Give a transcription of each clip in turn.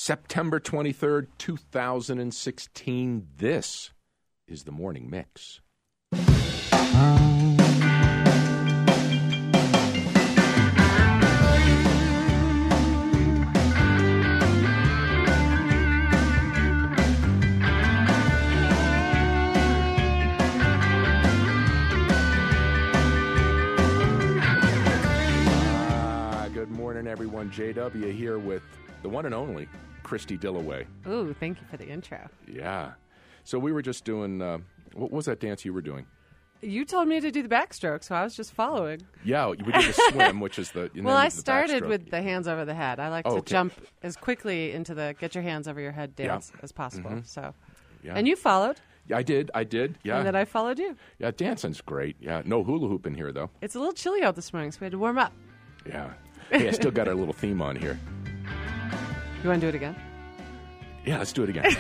September 23rd, 2016. This is the Morning Mix. Good morning, everyone. JW here with the one and only Christy Dillaway. Ooh, thank you for the intro. Yeah. So we were just doing, what was that dance you were doing? You told me to do the backstroke, so I was just following. Yeah, we did the swim, which is the... Well, I started with the hands over the head. I like to okay. jump as quickly into the get your hands over your head dance as possible. Mm-hmm. So, Yeah. And you followed. Yeah, I did. Yeah. And then I followed you. Yeah, dancing's great. Yeah, no hula hoop in here, though. It's a little chilly out this morning, so we had to warm up. Yeah. Hey, I still got our little theme on here. You want to do it again? Yeah, let's do it again.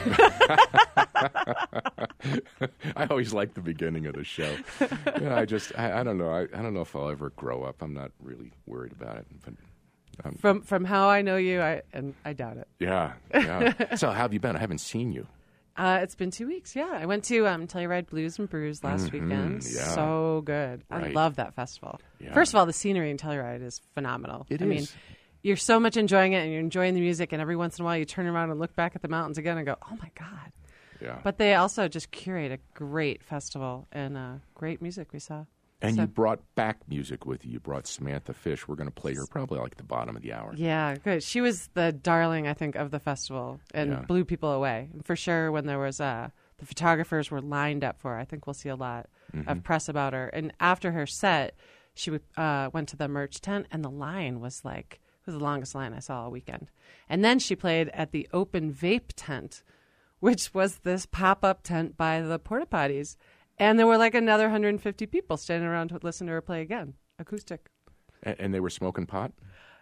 I always like the beginning of the show. Yeah, I don't know. I don't know if I'll ever grow up. I'm not really worried about it. But, From how I know you, I doubt it. Yeah. So how have you been? I haven't seen you. It's been 2 weeks, yeah. I went to Telluride Blues and Brews last weekend. yeah. So good. I Right. love that festival. Yeah. First of all, the scenery in Telluride is phenomenal. It I mean, is. you're so much enjoying it, and you're enjoying the music, and every once in a while you turn around and look back at the mountains again and go, oh, my God. Yeah. But they also just curate a great festival and great music we saw. And So- you brought back music with you. You brought Samantha Fish. We're going to play her probably like the bottom of the hour. Yeah, good. She was the darling, I think, of the festival and Yeah. blew people away. For sure, when there was the photographers were lined up for her. I think we'll see a lot of press about her. And after her set, she went to the merch tent, and the line was like, it was the longest line I saw all weekend. And then she played at the Open Vape tent, which was this pop-up tent by the porta potties. And there were like another 150 people standing around to listen to her play again, acoustic. And they were smoking pot?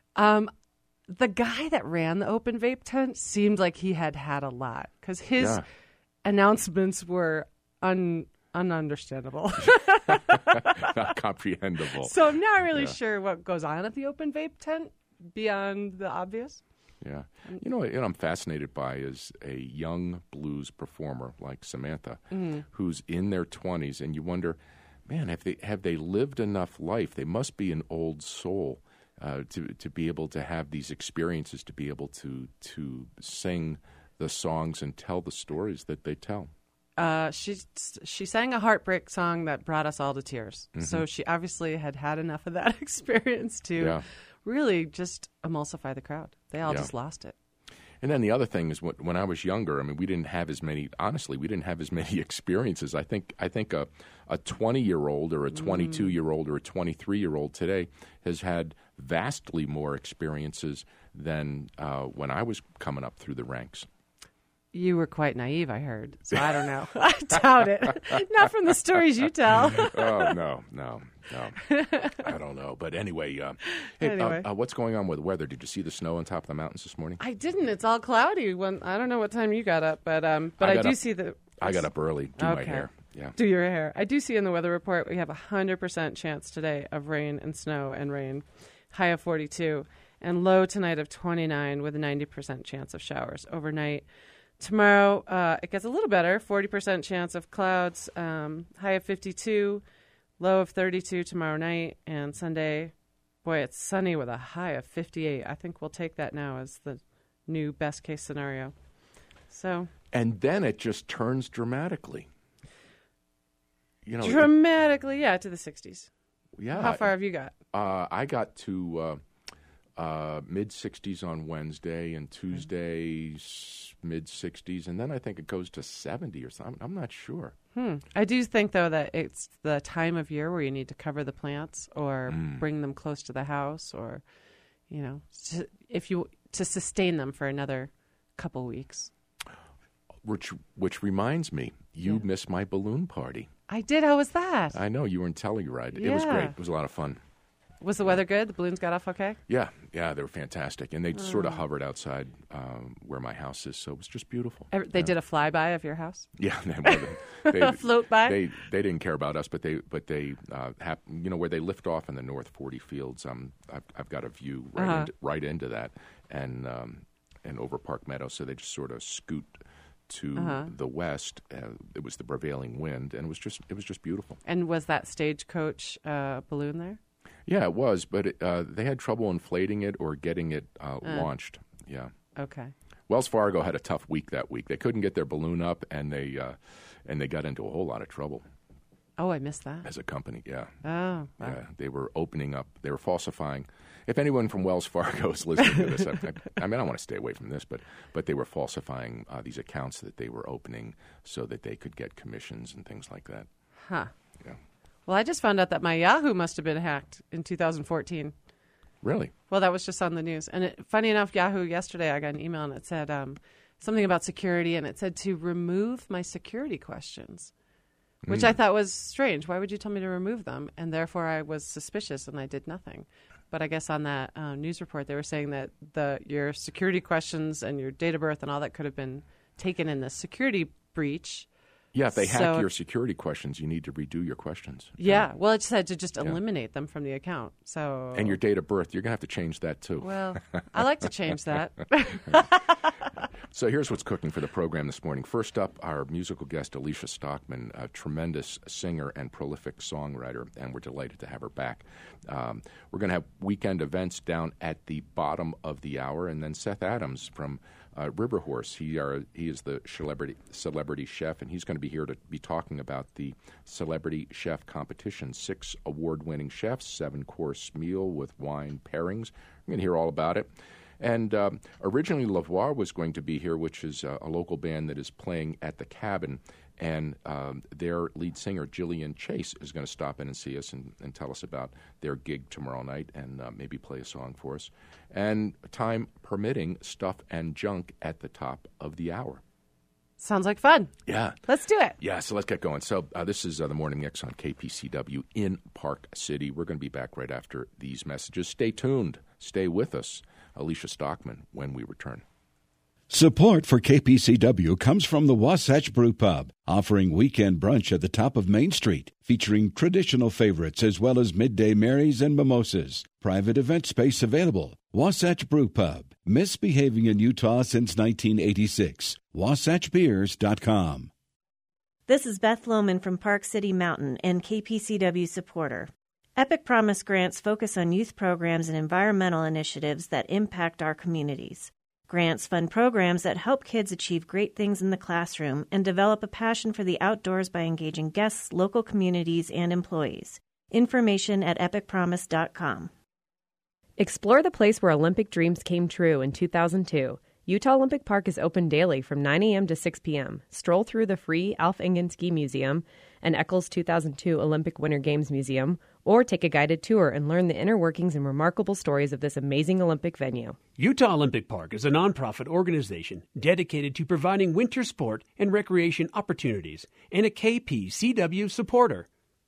The guy that ran the Open Vape tent seemed like he had a lot because his Yeah. announcements were ununderstandable. Not comprehensible. So I'm not really Yeah. sure what goes on at the Open Vape tent beyond the obvious. Yeah. You know what I'm fascinated by is a young blues performer like Samantha who's in their 20s, and you wonder, man, have they lived enough life? They must be an old soul to be able to have these experiences, to be able to sing the songs and tell the stories that they tell. She sang a heartbreak song that brought us all to tears. So she obviously had enough of that experience to Yeah. really just emulsify the crowd. They all Yeah. just lost it. And then the other thing is when I was younger, I mean, we didn't have as many experiences. I think a 20-year-old or a 22-year-old or a 23-year-old today has had vastly more experiences than when I was coming up through the ranks. You were quite naive, I heard. So I don't know. I doubt it. Not from the stories you tell. Oh, no. I don't know. But anyway, Anyway. What's going on with the weather? Did you see the snow on top of the mountains this morning? I didn't. It's all cloudy. I don't know what time you got up, but I do see the. I got up early, do my Okay. hair. Yeah. Do your hair. I do see in the weather report we have a 100% chance today of rain and snow and rain. High of 42 and low tonight of 29 with a 90% chance of showers overnight. Tomorrow, it gets a little better, 40% chance of clouds, high of 52, low of 32 tomorrow night, and Sunday, boy, it's sunny with a high of 58. I think we'll take that now as the new best-case scenario. So And then it just turns dramatically. You know, dramatically, yeah, to the 60s. yeah. How far have you got? I got to mid-60s on Wednesday, and Tuesday mid-60s, and then I think it goes to 70 or something. I'm not sure. I do think, though, that it's the time of year where you need to cover the plants or bring them close to the house or, to sustain them for another couple weeks. Which reminds me, you missed my balloon party. I did. How was that? I know, you were in Telluride. It was Yeah. great. It was a lot of fun. Was the weather good? The balloons got off okay? Yeah, they were fantastic. And they sort of hovered outside where my house is, so it was just beautiful. They did a flyby of your house? Yeah, they Float by? They didn't care about us, but they where they lift off in the North 40 fields. I've got a view right into that, and and over Park Meadow, so they just sort of scoot to the west. It was the prevailing wind, and it was just beautiful. And was that Stagecoach balloon there? Yeah, it was, but they had trouble inflating it or getting it launched. Yeah. Okay. Wells Fargo had a tough week that week. They couldn't get their balloon up, and they got into a whole lot of trouble. Oh, I missed that. As a company, yeah. Oh, wow. Yeah, they were opening up. They were falsifying. If anyone from Wells Fargo is listening to this, I mean, I want to stay away from this, but they were falsifying these accounts that they were opening so that they could get commissions and things like that. Huh. Yeah. Well, I just found out that my Yahoo must have been hacked in 2014. Really? Well, that was just on the news. And funny enough, Yahoo yesterday, I got an email and it said something about security, and it said to remove my security questions, which I thought was strange. Why would you tell me to remove them? And therefore, I was suspicious, and I did nothing. But I guess on that news report, they were saying that your security questions and your date of birth and all that could have been taken in the security breach. Yeah, if they hack your security questions, you need to redo your questions. Yeah, well, it said to just eliminate them from the account. So and your date of birth, you're going to have to change that too. Well, I like to change that. So here's what's cooking for the program this morning. First up, our musical guest, Alicia Stockman, a tremendous singer and prolific songwriter, and we're delighted to have her back. We're going to have weekend events down at the bottom of the hour, and then Seth Adams from River Horse. He is the celebrity chef, and he's going to be here to be talking about the Celebrity Chef Competition. 6 award-winning chefs, 7-course meal with wine pairings. We're going to hear all about it. And originally, Lavoir was going to be here, which is a local band that is playing at the Cabin. And their lead singer, Jillian Chase, is going to stop in and see us and tell us about their gig tomorrow night and maybe play a song for us. And time permitting, Stuff and Junk at the top of the hour. Sounds like fun. Yeah. Let's do it. Yeah, so let's get going. So this is the Morning Mix on KPCW in Park City. We're going to be back right after these messages. Stay tuned. Stay with us. Alicia Stockman when we return. Support for KPCW comes from the Wasatch Brew Pub, offering weekend brunch at the top of Main Street, featuring traditional favorites as well as midday Marys and mimosas. Private event space available. Wasatch Brew Pub, misbehaving in Utah since 1986. WasatchBeers.com. This is Beth Lohman from Park City Mountain and KPCW supporter. Epic Promise grants focus on youth programs and environmental initiatives that impact our communities. Grants fund programs that help kids achieve great things in the classroom and develop a passion for the outdoors by engaging guests, local communities, and employees. Information at epicpromise.com. Explore the place where Olympic dreams came true in 2002. Utah Olympic Park is open daily from 9 a.m. to 6 p.m. Stroll through the free Alf Engen Ski Museum and Eccles 2002 Olympic Winter Games Museum, or take a guided tour and learn the inner workings and remarkable stories of this amazing Olympic venue. Utah Olympic Park is a nonprofit organization dedicated to providing winter sport and recreation opportunities and a KPCW supporter.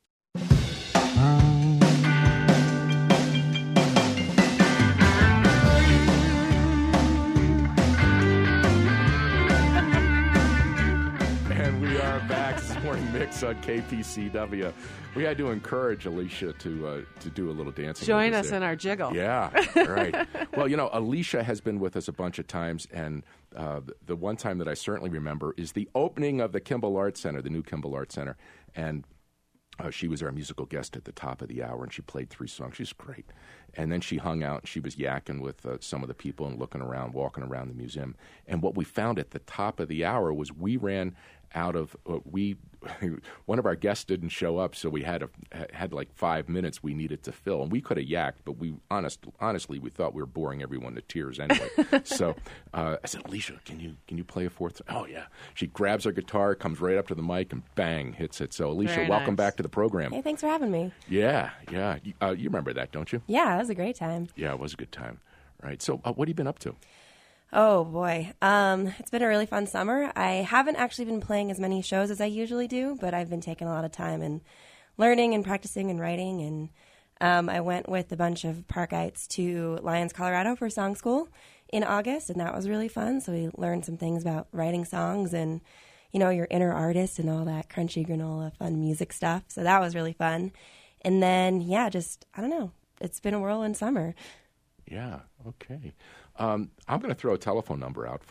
Mix on KPCW. We had to encourage Alicia to do a little dancing. Join us in our jiggle. Yeah, right. Well, Alicia has been with us a bunch of times, and the one time that I certainly remember is the opening of the Kimball Arts Center, the new Kimball Arts Center, and she was our musical guest at the top of the hour, and she played 3 songs. She's great. And then she hung out, and she was yakking with some of the people and looking around, walking around the museum. And what we found at the top of the hour was we ran out of one of our guests didn't show up, so we had like 5 minutes we needed to fill, and we could have yacked, but we honestly we thought we were boring everyone to tears anyway. So I said, Alicia, can you play a 4th? Oh yeah. She grabs her guitar, comes right up to the mic, and bang, hits it. So Alicia, Very welcome nice. back to the program. Hey, thanks for having me. Yeah. You remember that, don't you? Yeah, it was a great time. Yeah, it was a good time. Right. So what have you been up to? Oh, boy. It's been a really fun summer. I haven't actually been playing as many shows as I usually do, but I've been taking a lot of time and learning and practicing and writing. And I went with a bunch of Parkites to Lyons, Colorado for song school in August, and that was really fun. So we learned some things about writing songs and, your inner artist and all that crunchy granola fun music stuff. So that was really fun. And then, I don't know. It's been a whirlwind summer. Yeah. Okay. I'm going to throw a telephone number out,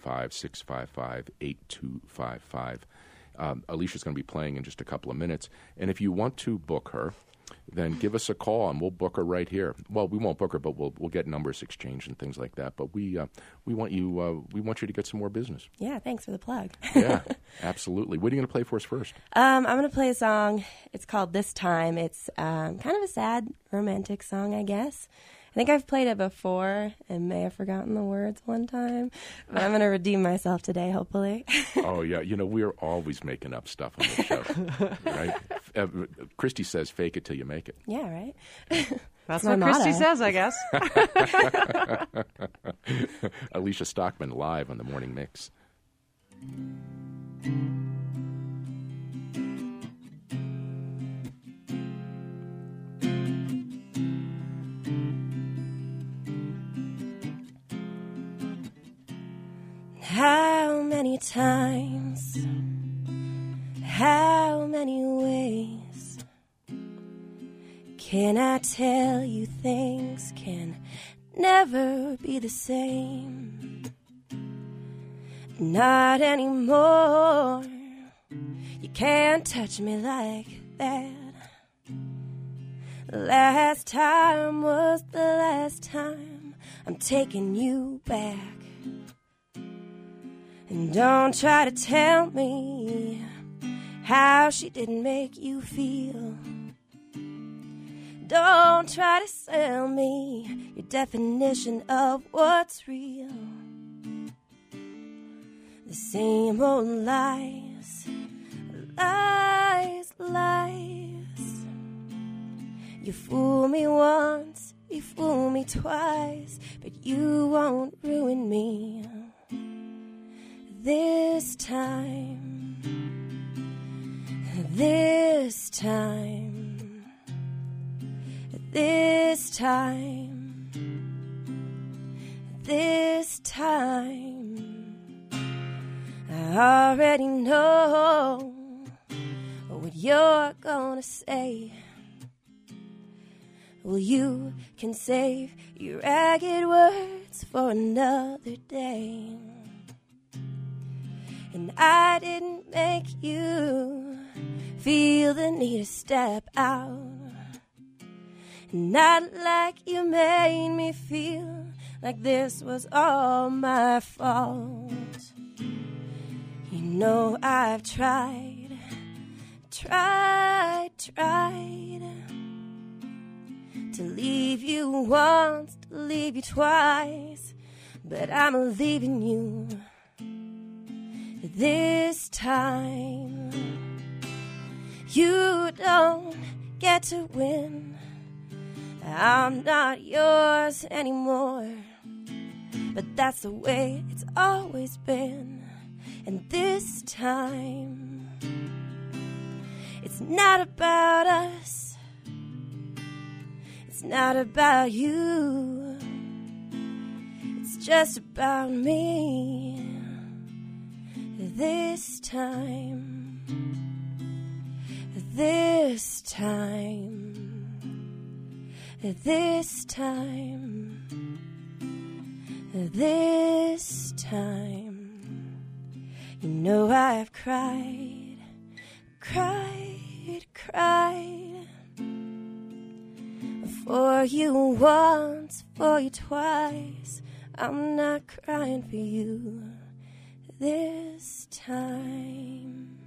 435-655-8255. Alicia's going to be playing in just a couple of minutes. And if you want to book her, then give us a call and we'll book her right here. Well, we won't book her, but we'll get numbers exchanged and things like that. But we want you to get some more business. Yeah, thanks for the plug. Yeah, absolutely. What are you going to play for us first? I'm going to play a song. It's called This Time. It's kind of a sad romantic song, I guess. I think I've played it before and may have forgotten the words one time, but I'm going to redeem myself today, hopefully. Oh, yeah. We're always making up stuff on this show, right? Christy says, fake it till you make it. Yeah, right? That's what Christy says, I guess. Alicia Stockman live on the Morning Mix. How many times, how many ways can I tell you things can never be the same? Not anymore. You can't touch me like that. Last time was the last time. I'm taking you back. And don't try to tell me how she didn't make you feel. Don't try to sell me your definition of what's real. The same old lies, lies, lies. You fool me once, you fool me twice, but you won't ruin me. This time, this time, this time, this time, I already know what you're gonna say. Well, you can save your ragged words for another day. And I didn't make you feel the need to step out. Not like you made me feel like this was all my fault. You know I've tried to leave you once, to leave you twice, but I'm leaving you this time. You don't get to win. I'm not yours anymore, but that's the way it's always been. And this time, it's not about us. It's not about you. It's just about me. This time, this time, this time, this time. You know I've cried for you once, for you twice. I'm not crying for you this time.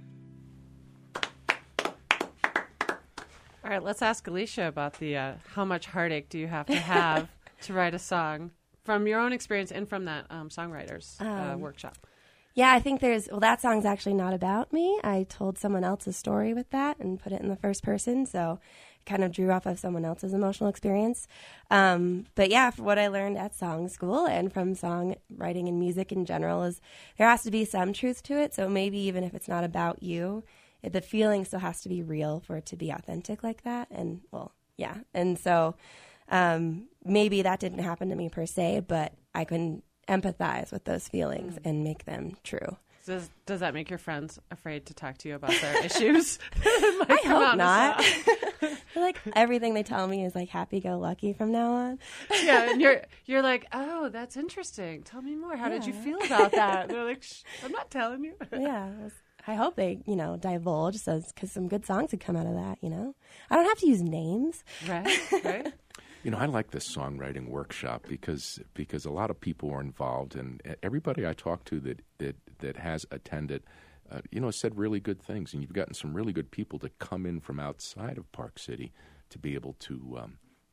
All right, let's ask Alicia about the how much heartache do you have to write a song from your own experience and from that songwriters workshop. Yeah, I think that song's actually not about me. I told someone else's story with that and put it in the first person, so it kind of drew off of someone else's emotional experience. But yeah, for what I learned at song school and from songwriting and music in general is there has to be some truth to it. So maybe even if it's not about you, the feeling still has to be real for it to be authentic like that. And well, yeah. And so maybe that didn't happen to me per se, but I can empathize with those feelings and make them true. Does that make your friends afraid to talk to you about their issues? I hope not. I feel like everything they tell me is like happy-go-lucky from now on. Yeah, and you're like, oh, that's interesting. Tell me more. How did you feel about that? And they're like, I'm not telling you. Yeah, I hope they, divulge, because some good songs would come out of that. I don't have to use names. Right. I like this songwriting workshop because a lot of people are involved, and everybody I talk to that has attended, said really good things, and you've gotten some really good people to come in from outside of Park City to be able to,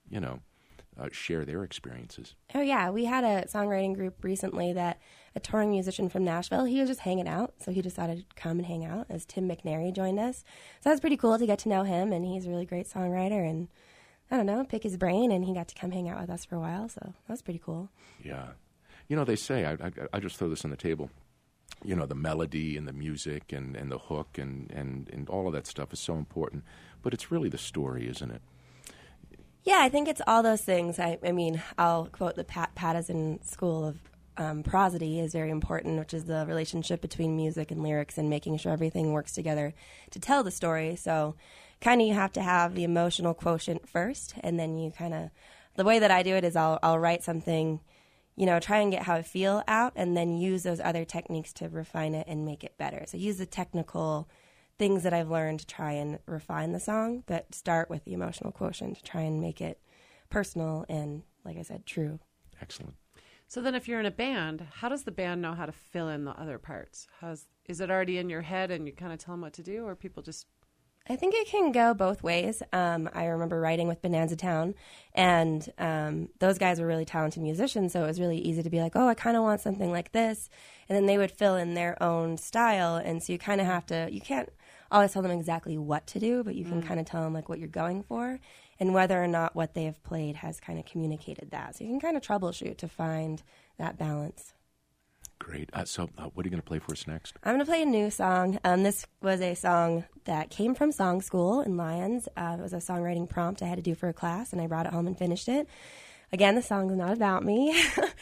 share their experiences. Oh yeah, we had a songwriting group recently that a touring musician from Nashville, he was just hanging out, so he decided to come and hang out as Tim McNary joined us. So that was pretty cool to get to know him, and he's a really great songwriter, and I don't know, pick his brain, and he got to come hang out with us for a while, so that was pretty cool. Yeah. They say, I just throw this on the table, the melody and the music and the hook and all of that stuff is so important, but it's really the story, isn't it? Yeah, I think it's all those things. I mean, I'll quote the Patterson School of prosody is very important, which is the relationship between music and lyrics and making sure everything works together to tell the story. So kind of you have to have the emotional quotient first, and then you kind of, the way that I do it is I'll write something, try and get how I feel out, and then use those other techniques to refine it and make it better. So use the technical things that I've learned to try and refine the song, but start with the emotional quotient to try and make it personal and, like I said, true. Excellent. So then if you're in a band, how does the band know how to fill in the other parts? Is it already in your head and you kind of tell them what to do, or people just... I think it can go both ways. I remember writing with Bonanza Town, and those guys were really talented musicians, so it was really easy to be like, oh, I kind of want something like this. And then they would fill in their own style, and so you kind of have to, you can't always tell them exactly what to do, but you can kind of tell them like what you're going for and whether or not what they have played has kind of communicated that. So you can kind of troubleshoot to find that balance. Great. So what are you going to play for us next? I'm going to play a new song. This was a song that came from Song School in Lyons. It was a songwriting prompt I had to do for a class, and I brought it home and finished it. Again, the song is not about me,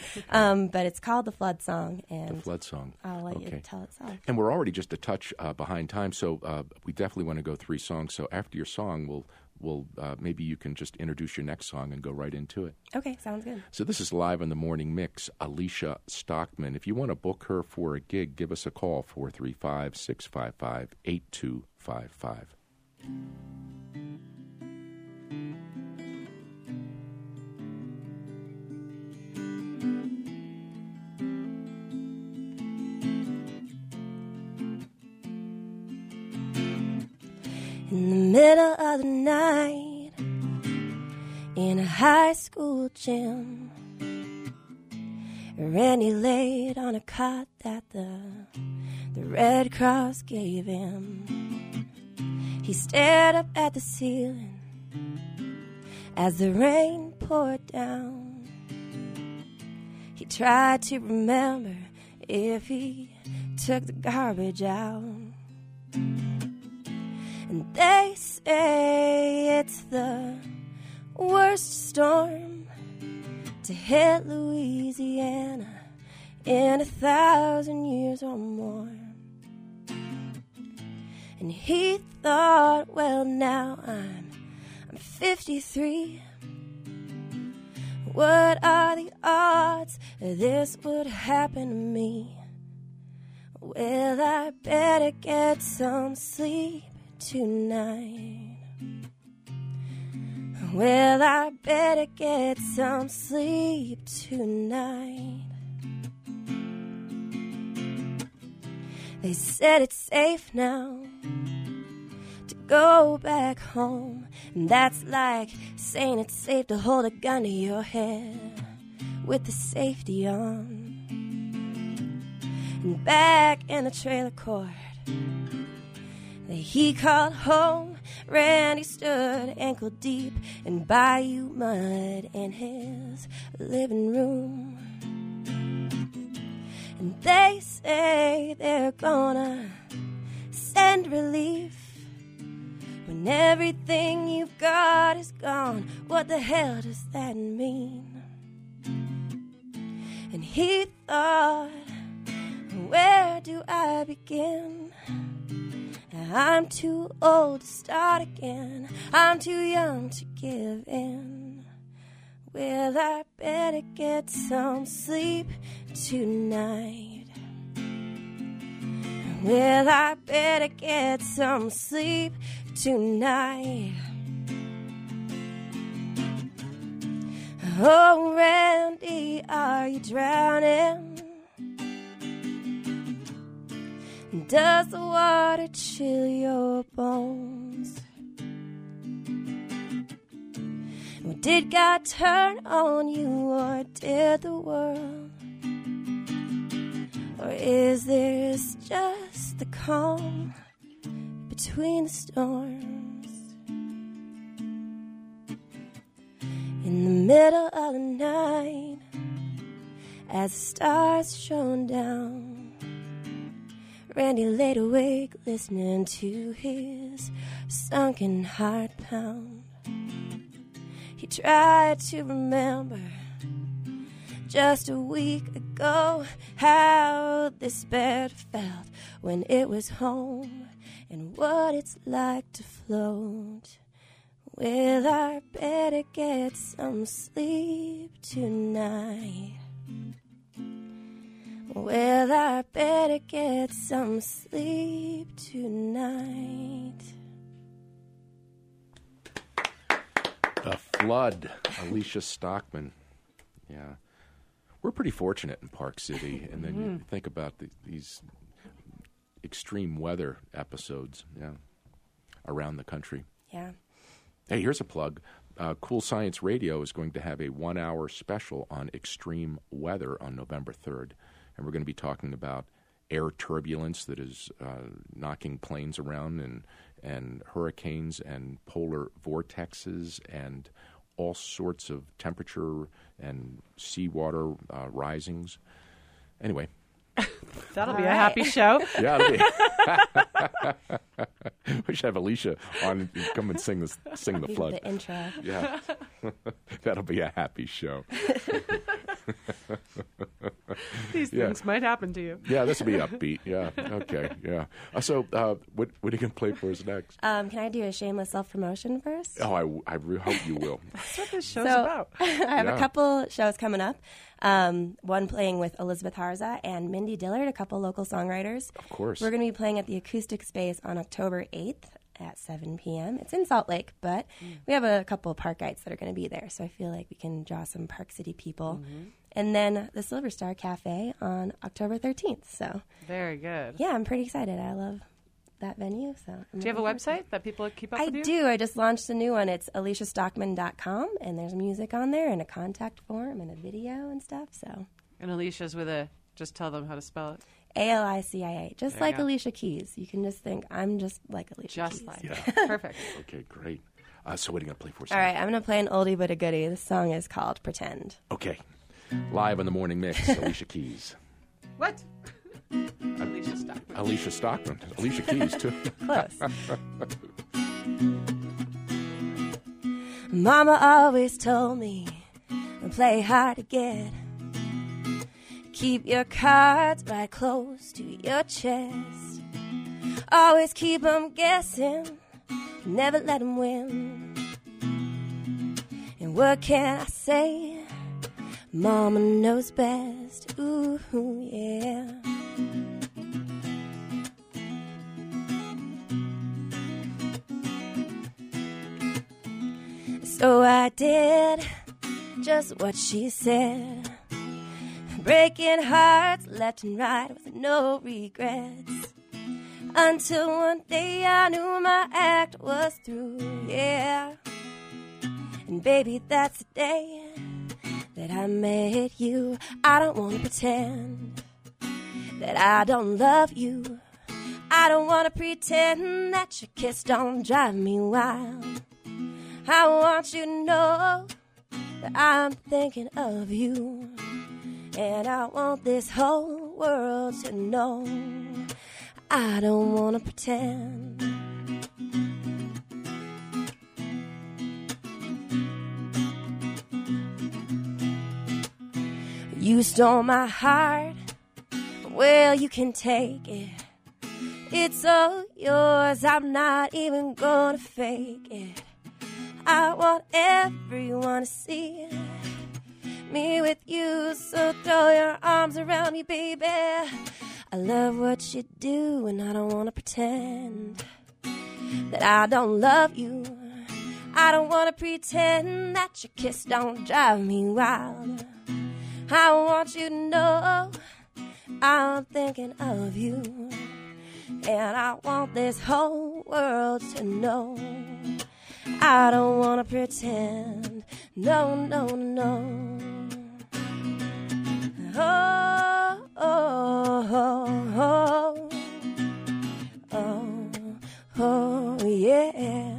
but it's called The Flood Song. And The Flood Song. I'll let you tell itself. And we're already just a touch behind time, so we definitely want to go 3 songs. So after your song, we'll maybe you can just introduce your next song and go right into it. Okay, sounds good. So this is Live on the Morning Mix, Alicia Stockman. If you want to book her for a gig, give us a call, 435-655-8255. In the middle of the night, in a high school gym, Randy laid on a cot that the Red Cross gave him. He stared up at the ceiling as the rain poured down. He tried to remember if he took the garbage out. And they say it's the worst storm to hit Louisiana in 1,000 years or more. And he thought, well, now I'm 53. What are the odds that this would happen to me? Well, I better get some sleep tonight. Well, I better get some sleep tonight. They said it's safe now to go back home, and that's like saying it's safe to hold a gun to your head with the safety on. And back in the trailer court that he called home, Randy stood ankle deep in bayou mud in his living room. And they say they're gonna send relief when everything you've got is gone. What the hell does that mean? And he thought, where do I begin? I'm too old to start again. I'm too young to give in. Well, I better get some sleep tonight. Well, I better get some sleep tonight. Oh, Randy, are you drowning? Does the water chill your bones? Did God turn on you, or did the world? Or is this just the calm between the storms? In the middle of the night, as the stars shone down, Randy laid awake listening to his sunken heart pound. He tried to remember just a week ago how this bed felt when it was home and what it's like to float. Well, I better get some sleep tonight. Well, I better get some sleep tonight. The Flood, Alicia Stockman. Yeah. We're pretty fortunate in Park City. And then you think about these extreme weather episodes around the country. Yeah. Hey, here's a plug. Cool Science Radio is going to have a 1-hour special on extreme weather on November 3rd. And we're going to be talking about air turbulence that is knocking planes around and hurricanes and polar vortexes and all sorts of temperature and seawater risings. Anyway. That'll be a happy show. Yeah, it'll be. We should have Alicia on, come and sing the Flood. The intro. Yeah. That'll be a happy show. These things might happen to you. Yeah, this will be upbeat. Yeah. Okay. Yeah. So, what are you going to play for us next? Can I do a shameless self-promotion first? Oh, I hope you will. That's what this show's about. I have a couple shows coming up. One playing with Elizabeth Harza and Mindy Dillard, a couple local songwriters. Of course. We're going to be playing at the Acoustic Space on October 8th at 7 p.m. It's in Salt Lake, but we have a couple of Parkites that are going to be there, so I feel like we can draw some Park City people. And then the Silver Star Cafe on October 13th. So Very good. yeah, I'm pretty excited. I love that venue. So Do you have a website that people keep up with you? I do. I just launched a new one. It's aliciastockman.com, and there's music on there and a contact form and a video and stuff. So And Alicia's with a, just tell them how to spell it. ALICIA, just There like you go. Alicia Keys. You can just think, I'm just like Alicia Just Keys. like Yeah. Perfect. Okay, great. So what are you going to play for us? All right, I'm going to play an oldie but a goodie. This song is called Pretend. Okay. Live on the Morning Mix, Alicia Keys. What? Alicia Stockman. Alicia Stockman. Alicia Keys, too. Close. Mama always told me, play hard to get. Keep your cards right close to your chest. Always keep 'em guessing, never let 'em win. And what can I say? Mama knows best. Ooh, yeah. So I did just what she said, breaking hearts left and right with no regrets. Until one day I knew my act was through, yeah. And baby, that's the day that I met you. I don't want to pretend that I don't love you. I don't want to pretend that your kiss don't drive me wild. I want you to know that I'm thinking of you. And I want this whole world to know I don't want to pretend. You stole my heart well, you can take it. It's all yours, I'm not even gonna fake it. I want everyone to see me with you, so throw your arms around me, baby. I love what you do, and I don't wanna pretend that I don't love you. I don't wanna pretend that your kiss don't drive me wild. I want you to know I'm thinking of you, and I want this whole world to know. I don't wanna pretend, no, no, no. Oh, oh, oh, oh, oh, oh, yeah.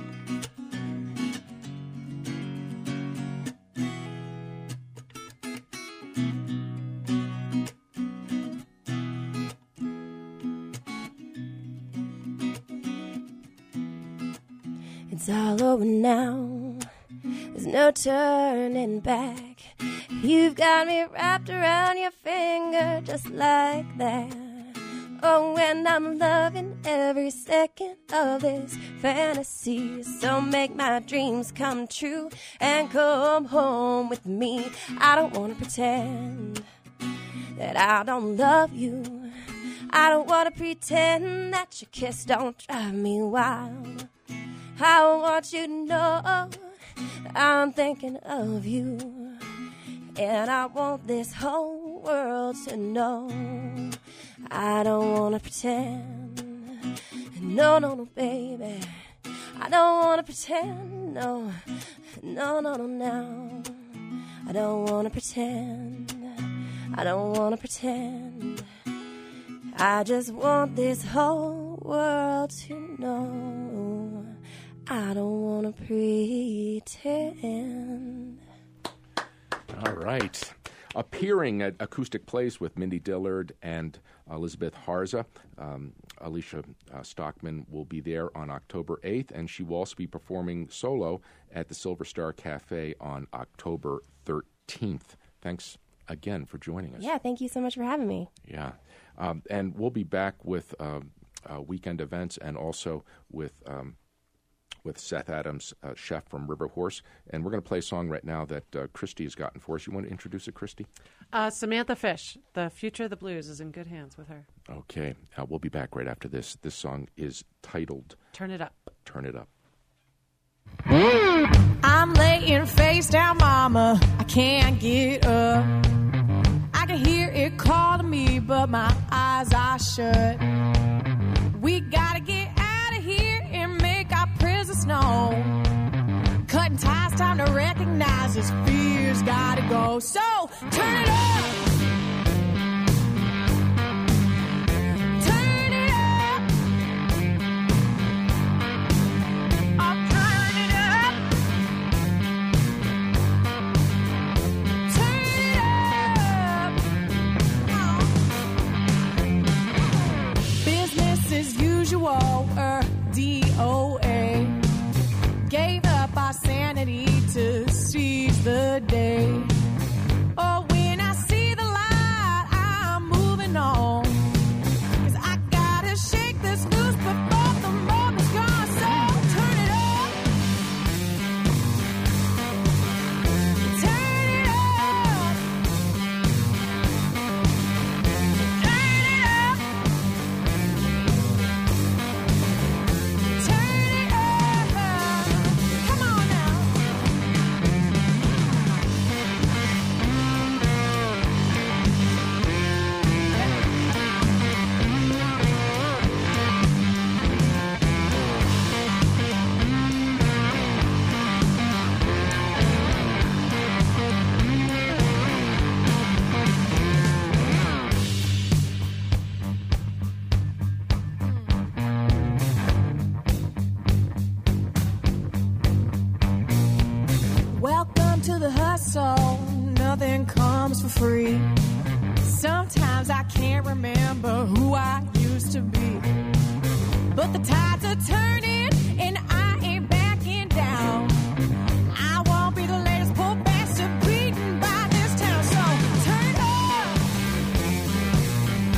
It's all over now, there's no turning back. You've got me wrapped around your finger just like that. Oh, and I'm loving every second of this fantasy. So make my dreams come true and come home with me. I don't want to pretend that I don't love you. I don't want to pretend that your kiss don't drive me wild. I want you to know I'm thinking of you, and I want this whole world to know. I don't want to pretend, no, no, no, baby. I don't want to pretend, no, no, no, no, no. I don't want to pretend, I don't want to pretend. I just want this whole world to know. I don't want to pretend. All right. Appearing at Acoustic Plays with Mindy Dillard and Elizabeth Harza. Alicia Stockman will be there on October 8th, and she will also be performing solo at the Silver Star Cafe on October 13th. Thanks again for joining us. Yeah, thank you so much for having me. Yeah. And we'll be back with weekend events and also with Seth Adams, chef from River Horse. And we're going to play a song right now that Christy has gotten for us. You want to introduce it, Christy? Samantha Fish, The Future of the Blues, is in good hands with her. Okay. We'll be back right after this. This song is titled Turn It Up. Turn It Up. I'm laying face down, mama. I can't get up. I can hear it calling me, but my eyes are shut. We gotta get out of here and make our presence known. Cutting ties, time to recognize his fears gotta go. So turn it up. Turn it up. Oh, turn it up. Turn it up. Business as usual, DOA. Gave up our sanity to seize the day. Oh, when I see the light, I'm moving on. 'Cause I gotta shake this loose before the moment's gone. So turn it up. Turn it up. Turn it up. Turn it up. Come on now. Welcome to the hustle. Nothing comes for free. Sometimes I can't remember who I used to be. But the tides are turning and I ain't backing down. I won't be the latest poor bastard beaten by this town. So turn it up.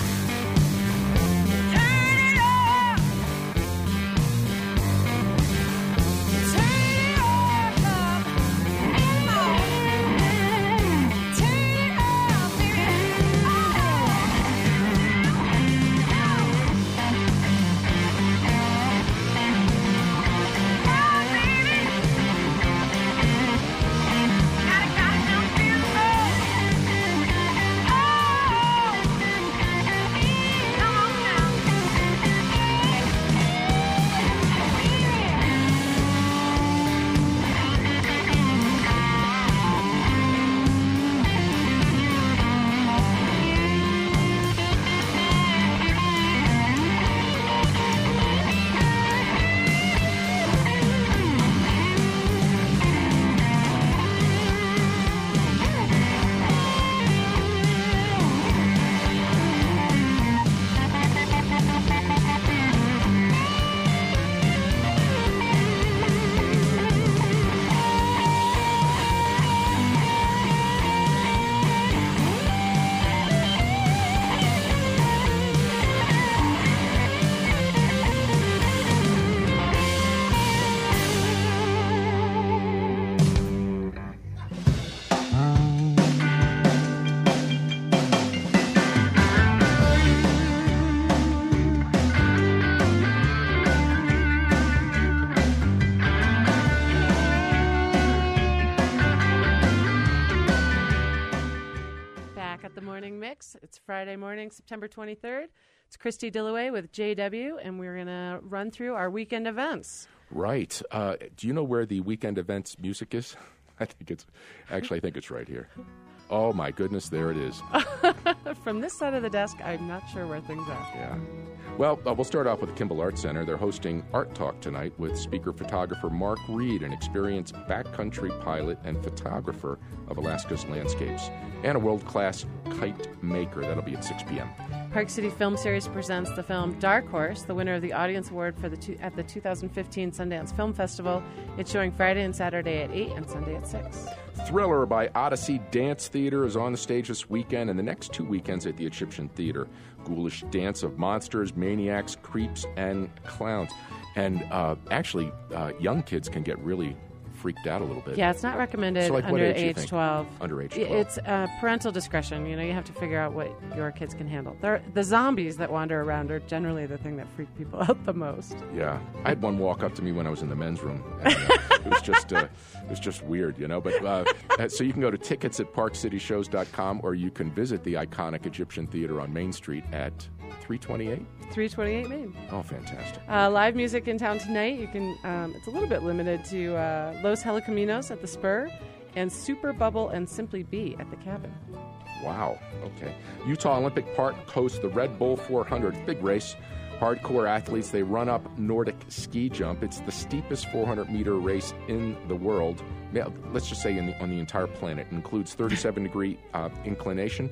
Friday morning, September 23rd. It's Christy Dillaway with JW, and we're going to run through our weekend events. Right. Do you know where the weekend events music is? I think it's right here. Oh, my goodness, there it is. From this side of the desk, I'm not sure where things are. Yeah. Well, we'll start off with the Kimball Arts Center. They're hosting Art Talk tonight with speaker-photographer Mark Reed, an experienced backcountry pilot and photographer of Alaska's landscapes, and a world-class kite maker. That'll be at 6 p.m. Park City Film Series presents the film Dark Horse, the winner of the Audience Award for at the 2015 Sundance Film Festival. It's showing Friday and Saturday at 8 and Sunday at 6. Thriller by Odyssey Dance Theater is on the stage this weekend and the next 2 weekends at the Egyptian Theater. Ghoulish dance of monsters, maniacs, creeps, and clowns. And actually, young kids can get really freaked out a little bit. Yeah, it's not recommended So, like, what under age do you age think? 12. Under age 12. It's parental discretion. You know, you have to figure out what your kids can handle. The zombies that wander around are generally the thing that freak people out the most. Yeah, I had one walk up to me when I was in the men's room. And, it was just weird, you know. But so you can go to tickets at parkcityshows.com, or you can visit the iconic Egyptian Theater on Main Street at 328. 328 Main. Oh, fantastic! Live music in town tonight. You can. It's a little bit limited to Los Helicaminos at the Spur, and Super Bubble and Simply Be at the Cabin. Wow. Okay. Utah Olympic Park hosts the Red Bull 400 big race. Hardcore athletes, they run up Nordic ski jump. It's the steepest 400-meter race in the world. Yeah, let's just say on the entire planet. It includes 37-degree incline,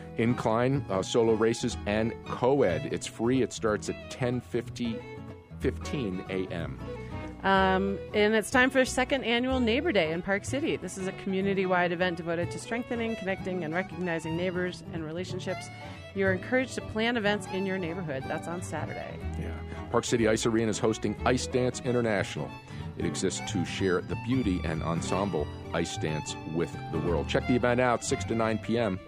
solo races, and co-ed. It's free. It starts at 10:15 a.m. And it's time for second annual Neighbor Day in Park City. This is a community-wide event devoted to strengthening, connecting, and recognizing neighbors and relationships. You're encouraged to plan events in your neighborhood. That's on Saturday. Yeah. Park City Ice Arena is hosting Ice Dance International. It exists to share the beauty and ensemble ice dance with the world. Check the event out, 6 to 9 p.m.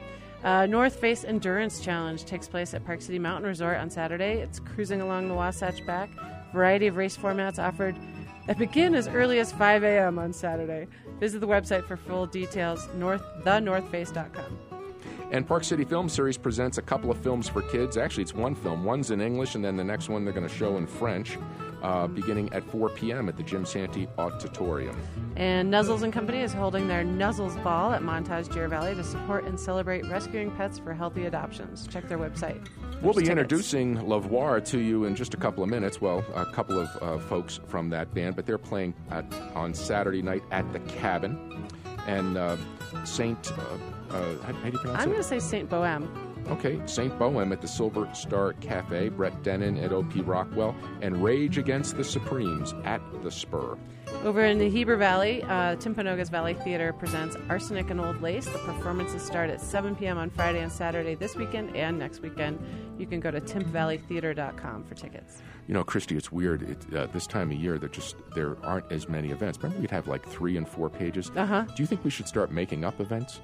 North Face Endurance Challenge takes place at Park City Mountain Resort on Saturday. It's cruising along the Wasatch Back. Variety of race formats offered that begin as early as 5 a.m. on Saturday. Visit the website for full details, thenorthface.com. And Park City Film Series presents a couple of films for kids. Actually, it's one film. One's in English, and then the next one they're going to show in French, beginning at 4 p.m. at the Jim Santee Auditorium. And Nuzzles & Company is holding their Nuzzles Ball at Montage Deer Valley to support and celebrate rescuing pets for healthy adoptions. Check their website. We'll be There's tickets. introducing Lavoir to you in just a couple of minutes. Well, a couple of folks from that band, but they're playing on Saturday night at the Cabin. And Saint, how do you pronounce it? I'm going to say St. Bohem. Okay, St. Bohem at the Silver Star Cafe, Brett Denon at O.P. Rockwell, and Rage Against the Supremes at the Spur. Over in the Heber Valley, Timpanogos Valley Theater presents Arsenic and Old Lace. The performances start at 7 p.m. on Friday and Saturday this weekend and next weekend. You can go to timpvalleytheater.com for tickets. You know, Christy, it's weird. This time of year, there aren't as many events. Remember, we'd have like 3 and 4 pages? Uh-huh. Do you think we should start making up events?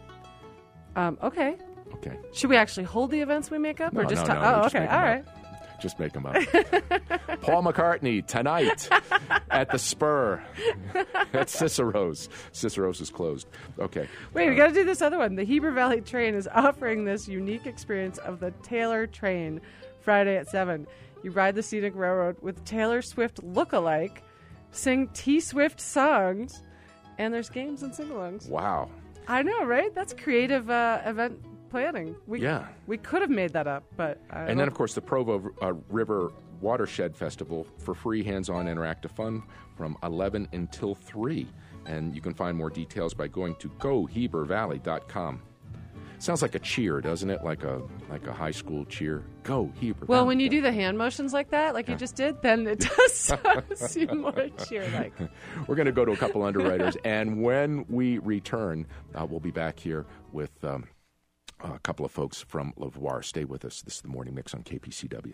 Okay. Okay. Should we actually hold the events we make up? No, or just no, talk? no, Oh, just okay. make 'em All up. right. Just make them up. Paul McCartney tonight at the Spur. That's Cicero's. Cicero's is closed. Okay. Wait, we got to do this other one. The Heber Valley Train is offering this unique experience of the Taylor Train Friday at 7. You ride the scenic railroad with Taylor Swift look-alike, sing T-Swift songs, and there's games and sing-alongs. Wow. I know, right? That's creative event planning. We could have made that up, but... And then, of course, the Provo River Watershed Festival for free hands-on interactive fun from 11 until 3. And you can find more details by going to gohebervalley.com. Sounds like a cheer, doesn't it? Like a high school cheer. Go Heber. Well, Valley. when you do the hand motions like that, like you just did, then it does seem more cheer-like. We're going to go to a couple underwriters, and when we return, we'll be back here with a couple of folks from Lavoir. Stay with us. This is the Morning Mix on KPCW.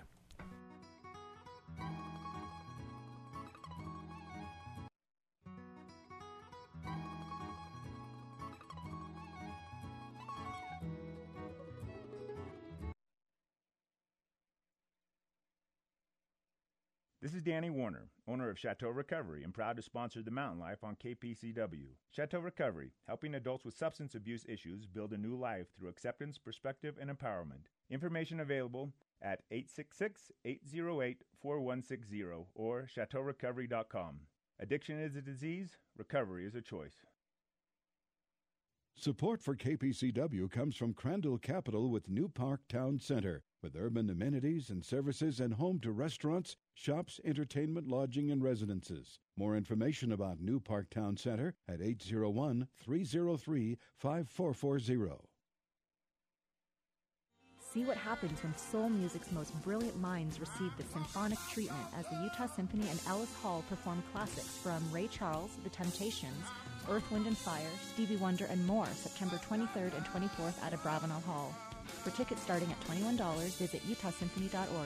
This is Danny Warner, owner of Chateau Recovery, and proud to sponsor The Mountain Life on KPCW. Chateau Recovery, helping adults with substance abuse issues build a new life through acceptance, perspective, and empowerment. Information available at 866-808-4160 or chateaurecovery.com. Addiction is a disease, recovery is a choice. Support for KPCW comes from Crandall Capital with New Park Town Center, with urban amenities and services and home to restaurants, shops, entertainment, lodging, and residences. More information about New Park Town Center at 801-303-5440. See what happens when soul music's most brilliant minds receive the symphonic treatment as the Utah Symphony and Ellis Hall perform classics from Ray Charles, The Temptations, Earth, Wind & Fire, Stevie Wonder, and more September 23rd and 24th at Abravanel Hall. For tickets starting at $21, visit utahsymphony.org.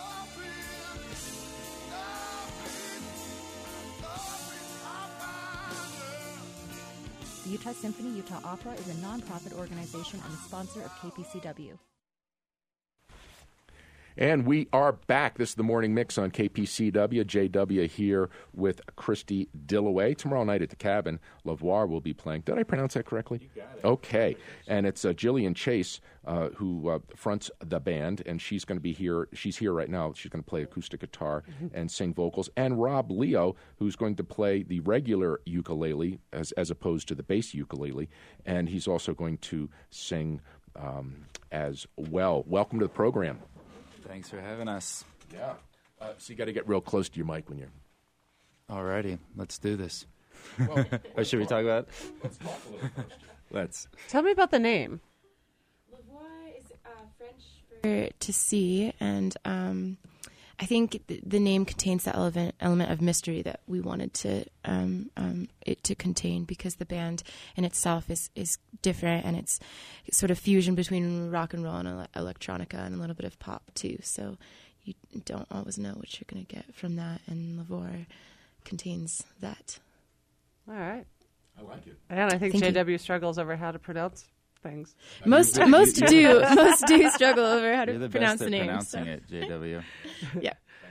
The Utah Symphony Utah Opera is a nonprofit organization and a sponsor of KPCW. And we are back. This is the Morning Mix on KPCW. JW here with Christy Dillaway. Tomorrow night at the Cabin, Lavoir will be playing. Did I pronounce that correctly? You got it. Okay. And it's Jillian Chase who fronts the band, and she's going to be here. She's here right now. She's going to play acoustic guitar and sing vocals. And Rob Leo, who's going to play the regular ukulele as opposed to the bass ukulele. And he's also going to sing as well. Welcome to the program. Thanks for having us. Yeah. So you got to get real close to your mic when you're... Alrighty, let's do this. Well, or should we talk about it? Let's talk a little first. Let's. Tell me about the name. Lavoir is French for to see, and I think the name contains the element of mystery that we wanted to it to contain, because the band in itself is different, and it's sort of fusion between rock and roll and electronica and a little bit of pop too. So you don't always know what you're going to get from that, and Lavoir contains that. All right. I like it. And I think Thank JW you. struggles over how to pronounce things. Most do struggle over how to pronounce the name. You're the best at pronouncing it, JW. Yeah.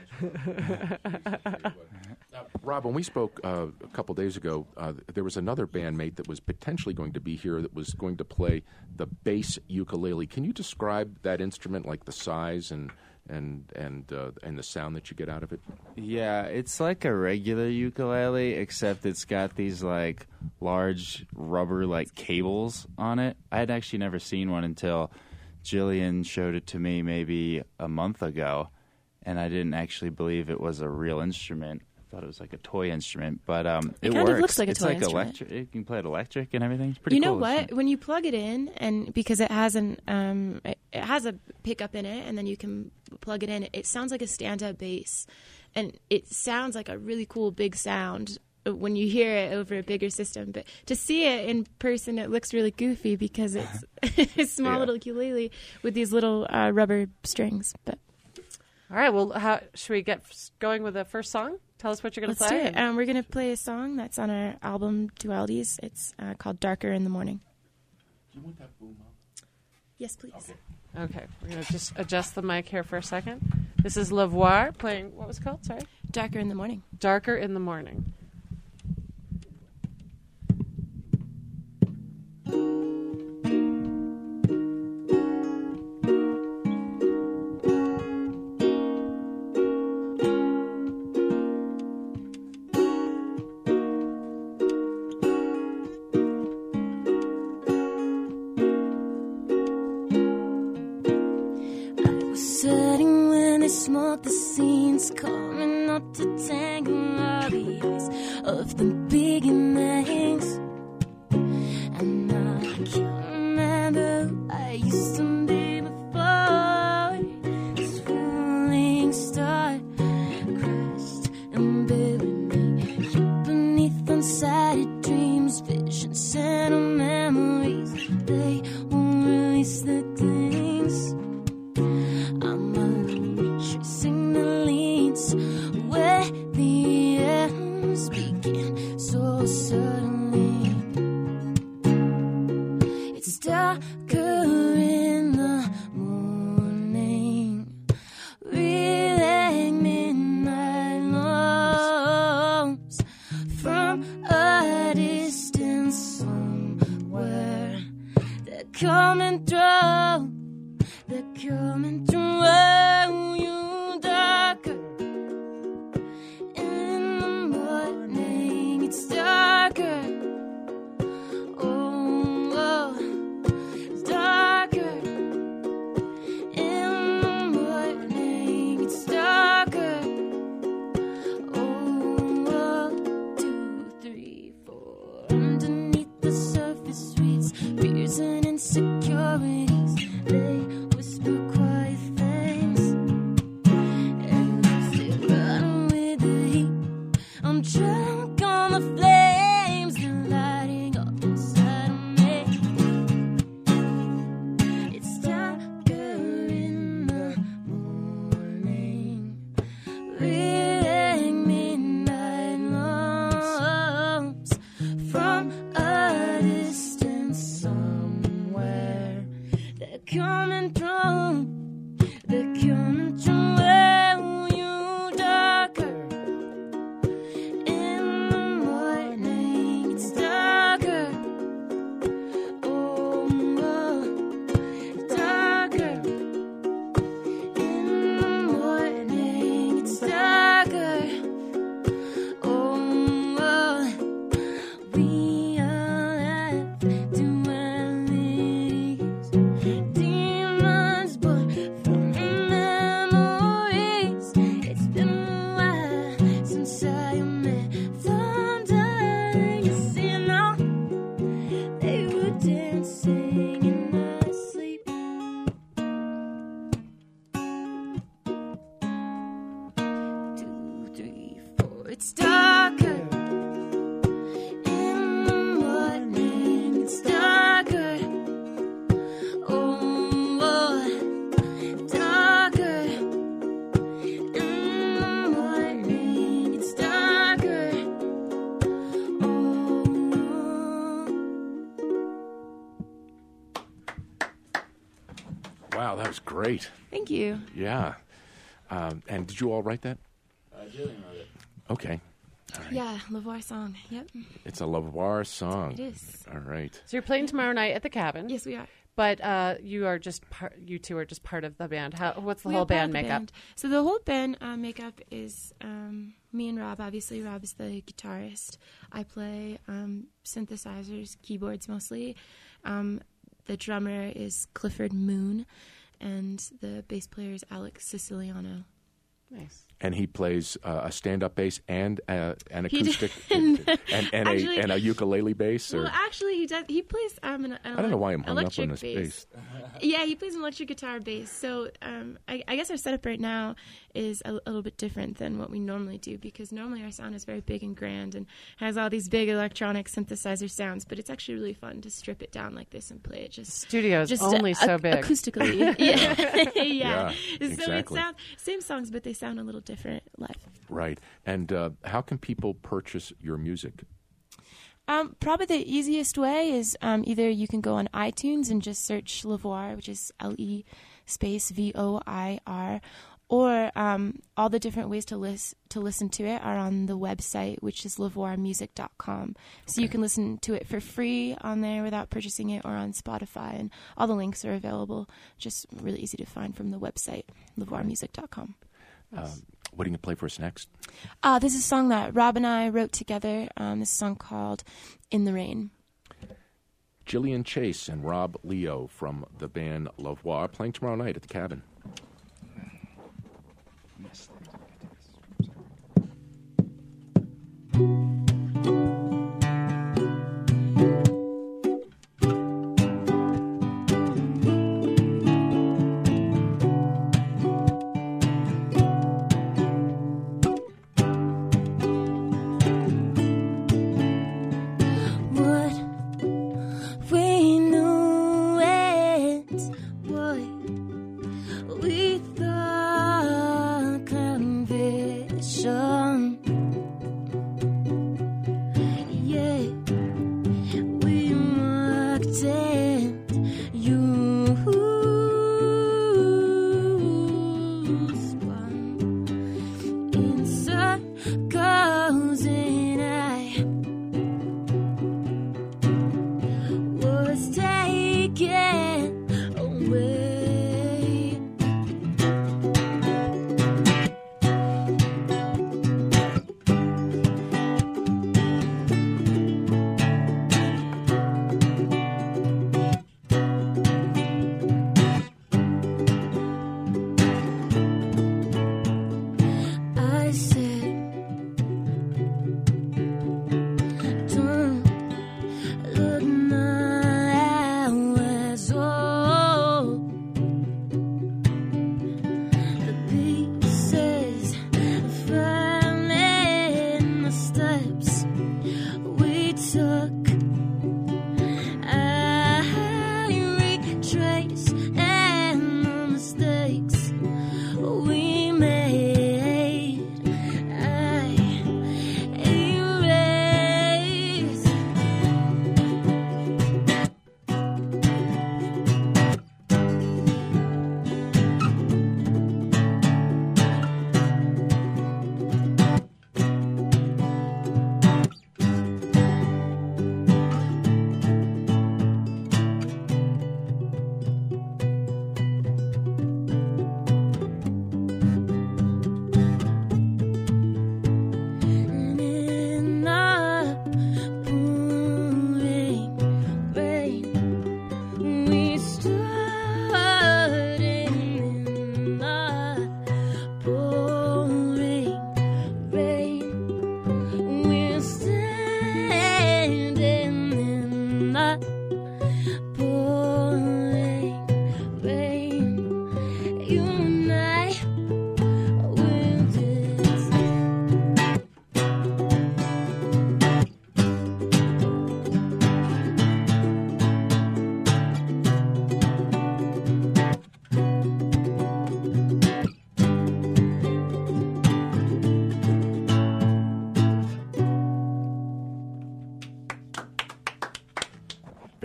Rob, when we spoke a couple days ago, there was another bandmate that was potentially going to be here that was going to play the bass ukulele. Can you describe that instrument, like the size and the sound that you get out of it? Yeah, it's like a regular ukulele, except it's got these like large rubber like cables on it. I had actually never seen one until Jillian showed it to me maybe a month ago, and I didn't actually believe it was a real instrument. I thought it was like a toy instrument, but it kind works. Of looks like a it's toy like instrument. electric. You can play it electric and everything. It's pretty You cool. know what? When you plug it in, and because it has it has a pickup in it, and then you can plug it in, it sounds like a stand-up bass, and it sounds like a really cool big sound when you hear it over a bigger system. But to see it in person, it looks really goofy because it's a small little ukulele with these little rubber strings. But all right. Well, should we get going with the first song? Tell us what you're going to play. Let's do it. We're going to play a song that's on our album Dualities. It's called Darker in the Morning. Do you want that boom up? Yes, please. Okay. We're going to just adjust the mic here for a second. This is Lavoir playing, what was it called? Sorry? Darker in the Morning. Darker in the Morning. Sitting when they smoke the scenes, coming up to tangle all the eyes of the beginnings. And I can't remember who I used to be before this falling star crashed and buried me deep beneath unsighted dreams, visions and memories. They won't release the things. I'm retracing the leads where the ends begin so suddenly. It's darker in the morning, reeling midnight it's darker. In the morning, it's darker. Oh, darker. In the morning, it's darker. Wow, that was great. Thank you. Yeah. And did you all write that? Jillian wrote it. Okay. All right. Yeah, LaVar song. Yep. It's a LaVar song. It is. All right. So you're playing tomorrow night at the Cabin. Yes, we are. But you are just you two are just part of the band. What's the We whole are part band of the makeup? band. So the whole band makeup is me and Rob. Obviously, Rob is the guitarist. I play synthesizers, keyboards mostly. The drummer is Clifford Moon, and the bass player is Alex Siciliano. Nice. And he plays a stand-up bass and an He acoustic Actually- and a ukulele bass. Or Well, actually, he does. He plays an I don't know why I'm hung up on electric this bass. bass. Yeah, he plays an electric guitar bass. So I guess our setup right now is a little bit different than what we normally do, because normally our sound is very big and grand and has all these big electronic synthesizer sounds. But it's actually really fun to strip it down like this and play it just Studio is only so big. acoustically. Yeah, Yeah, So exactly. it sounds same songs, but they sound a little different live. Right. And how can people purchase your music? Probably the easiest way is either you can go on iTunes and just search LaVoir, which is LE space VOIR, or all the different ways to listen to it are on the website, which is lavoirmusic.com. So you can listen to it for free on there without purchasing it, or on Spotify, and all the links are available. Just really easy to find from the website, lavoirmusic.com. What are you going to play for us next? This is a song that Rob and I wrote together. This is a song called In the Rain. Jillian Chase and Rob Leo from the band LaVoir playing tomorrow night at the Cabin. What we knew it would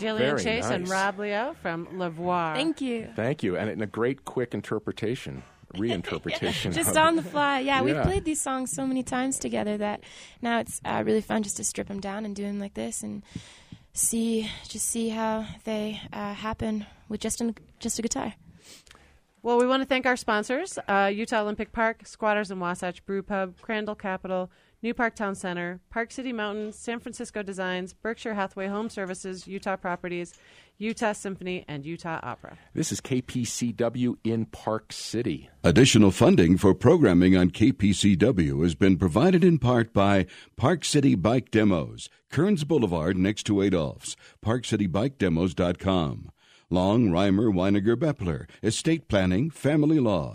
Jillian Very Chase and nice. Rob Leo from Lavoir. Thank you. Thank you. And in a great, quick interpretation, reinterpretation. Just of on it. the fly. Yeah, we've Yeah. played these songs so many times together that now it's really fun just to strip them down and do them like this and see how they happen with just a guitar. Well, we want to thank our sponsors, Utah Olympic Park, Squatters and Wasatch Brew Pub, Crandall Capital, New Park Town Center, Park City Mountain, San Francisco Designs, Berkshire Hathaway Home Services, Utah Properties, Utah Symphony, and Utah Opera. This is KPCW in Park City. Additional funding for programming on KPCW has been provided in part by Park City Bike Demos, Kearns Boulevard next to Adolph's, parkcitybikedemos.com. Long, Reimer, Weiniger, Bepler, Estate Planning, Family Law,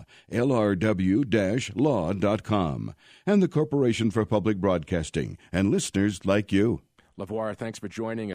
lrw-law.com, and the Corporation for Public Broadcasting, and listeners like you. Lavoir, thanks for joining us.